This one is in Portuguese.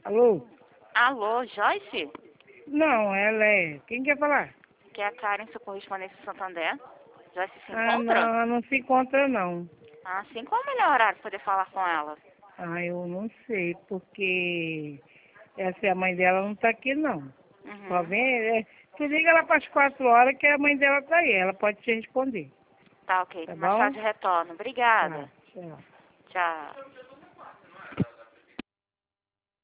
Alô? Alô, Joyce? Não, ela é. Quem quer falar? Que é a Karen, sua correspondente em Santander. Joyce se Ah, encontra? não, ela não se encontra, não. Ah, sim. Qual é o melhor horário para poder falar com ela? Ah, eu não sei, porque essa é a mãe dela não tá aqui, não. Só Uhum. vem, tu liga ela para as 4 horas que a mãe dela tá aí, ela pode te responder. Tá, ok. Tá Mais bom? tarde retorno. Tá, Obrigada. tchau. Tchau.